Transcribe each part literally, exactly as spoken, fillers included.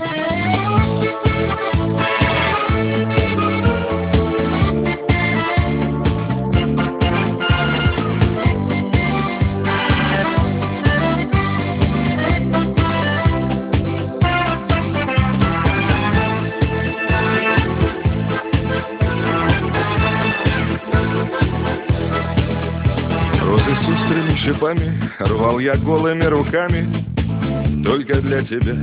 Розы с острыми шипами рвал я голыми руками только для тебя.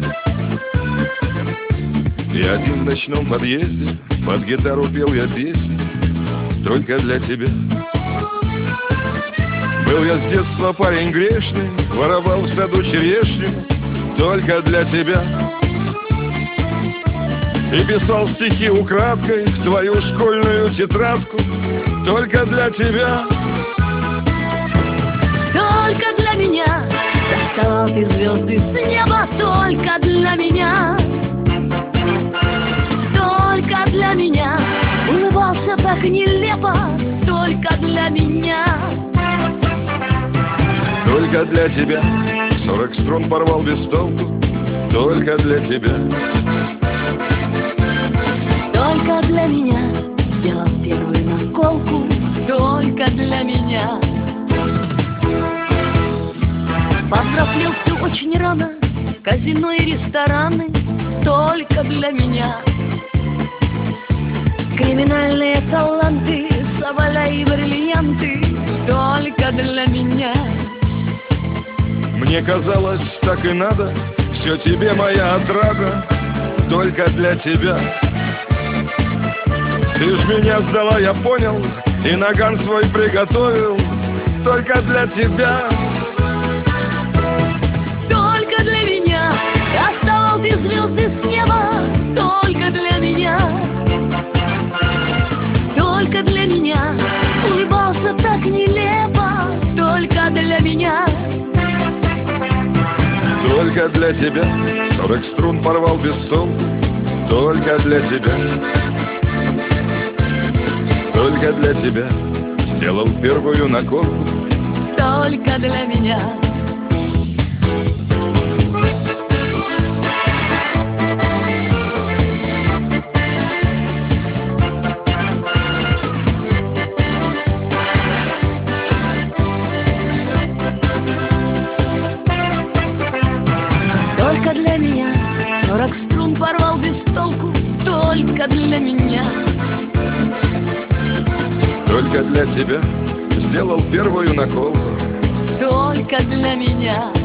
И один в ночном подъезде под гитару пел я песни только для тебя. Был я с детства парень грешный, воровал в саду черешню только для тебя. И писал стихи украдкой в твою школьную тетрадку только для тебя. Только для меня доставал ты звезды с неба, только для меня. Только для меня улыбался так нелепо, только для меня. Только для тебя сорок струн порвал без толку, только для тебя. Только для меня сделал первую наколку, только для меня. Повзрослел ты очень рано, казино и рестораны только для меня. Криминальные таланты, соболя и бриллианты только для меня. Мне казалось, так и надо, все тебе моя отрада, только для тебя. Ты ж меня сдала, я понял, и наган свой приготовил только для тебя. Только для меня доставал ты звезды с неба, только для меня. Только для меня улыбался так нелепо, только для меня. Только для тебя сорок струн порвал без толку, только для тебя. Только для тебя сделал первую наколку, только для меня. Только для меня сорок струн порвал без толку, только для меня. Только для тебя сделал первую наколку, только для меня.